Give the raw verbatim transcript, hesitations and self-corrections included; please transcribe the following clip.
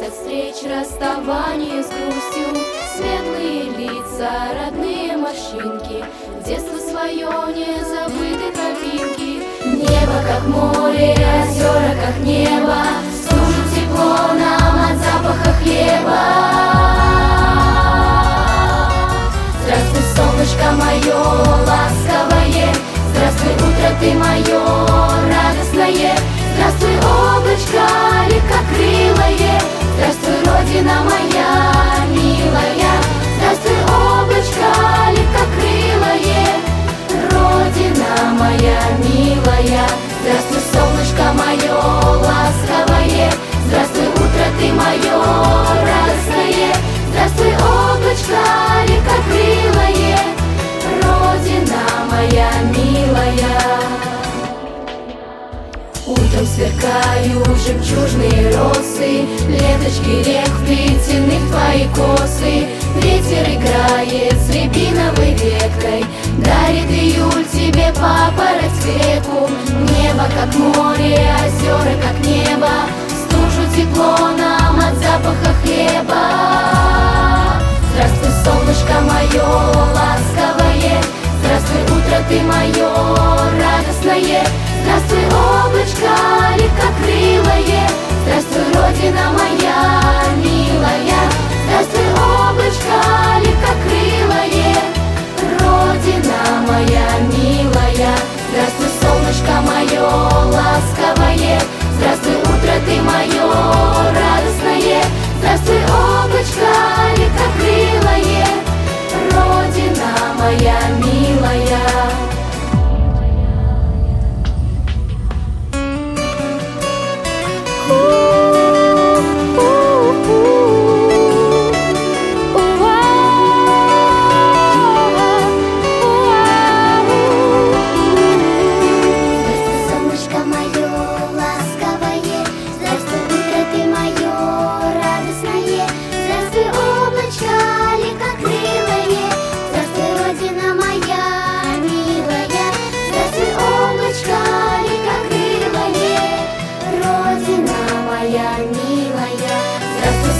Лет встреч, расставаний с грустью, светлые лица, родные морщинки, детство свое, не забыты тропинки. Небо как море, озера как небо, служит тепло нам от запаха хлеба. Здравствуй, солнышко мое ласковое, здравствуй, утро ты мое радостное. Здравствуй, облачко легкокрылое, здравствуй, Родина моя милая. Здравствуй, облачко легкокрылое, Родина моя милая. Здравствуй, солнышко мое ласковое, здравствуй, утро ты мое радостное. Здравствуй, облачко легкокрылое, Родина моя милая. Утром сверкают жемчужные росы, ленточки рек вплетены в твои косы. Ветер играет с рябиновой веткой, дарит июль тебе папороть цвету. Небо как море, озера как небо, стужу тепло нам от запаха хлеба. Здравствуй, солнышко мое ласковое, здравствуй, утро ты мое радостное. Здравствуй, облачко легкокрылое, здравствуй, Родина моя милая. Здравствуй, облачко легкокрылое, Родина моя милая. Здравствуй, солнышко мое ласковое, здравствуй, утро ты мое радостное. Здравствуй, облачко легкокрылое, Родина моя милая. Здравствуй,